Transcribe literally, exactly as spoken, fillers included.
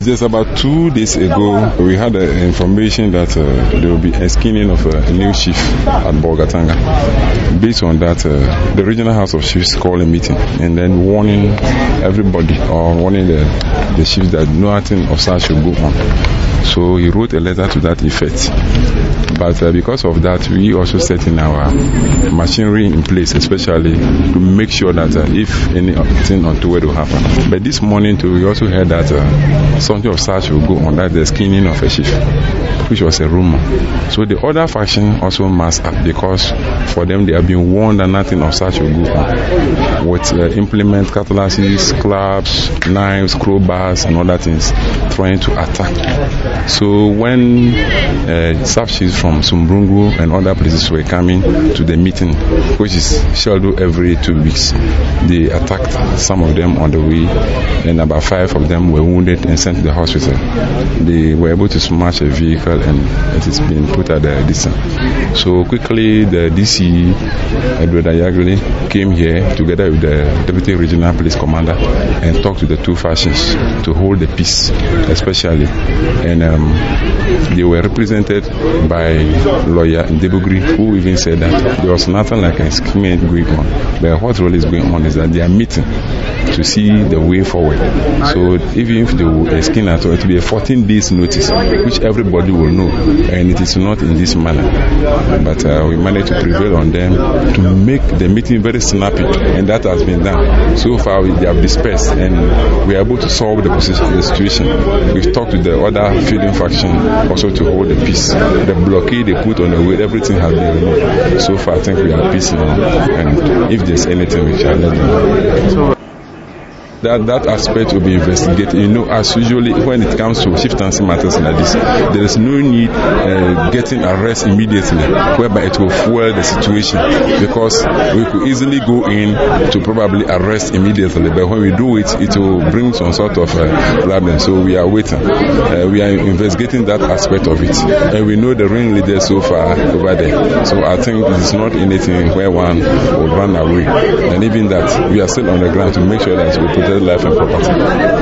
Just about two days ago, we had uh, information that uh, there will be a skinning of a new chief at Bolgatanga. Based on that, uh, the regional house of chiefs called a meeting and then warning everybody or warning the, the chiefs that nothing of such should go on. So he wrote a letter to that effect. But uh, because of that, we also set in our machinery in place, especially to make sure that uh, if anything untoward will happen. But this morning too, we also heard that uh, something of such will go on, that the skinning of a chief, which was a rumor. So the other faction also must up, because for them they have been warned that nothing of such will go on, with uh, implement cutlasses, clubs, knives, crowbars and other things trying to attack. So when uh, staff chiefs from Sumbrungu and other places were coming to the meeting, which is scheduled every two weeks, they attacked some of them on the way, and about five of them were wounded and sent to the hospital. They were able to smash a vehicle and it has been put at the distance. So quickly the D C, Edward Ayagle, came here together with the Deputy Regional Police Commander and talked to the two factions to hold the peace, especially. And um, they were represented by lawyer Ndebugri, who even said that there was nothing like a scheme going on. But what really is going on is that they are meeting to see the way forward. So even if they will skin at all, it will be a fourteen days notice, which everybody will know, and it is not in this manner. But uh, we managed to prevail on them to make the meeting very snappy, and that has been done. So far, we, they have dispersed, and we are able to solve the, position, the situation. We've talked to the other feuding faction also to hold the peace. The blockade they put on the way, everything has been removed. So far, I think we are peace now, and if there's anything, we shall let them know. That, that aspect will be investigated. You know, as usually when it comes to chieftaincy matters like this, there is no need uh, getting arrest immediately, whereby it will fuel the situation, because we could easily go in to probably arrest immediately, but when we do it, it will bring some sort of uh, problem. So we are waiting. Uh, we are investigating that aspect of it, and we know the ringleader so far over there. So I think it is not anything where one will run away, and even that we are still on the ground to make sure that we protect life and property.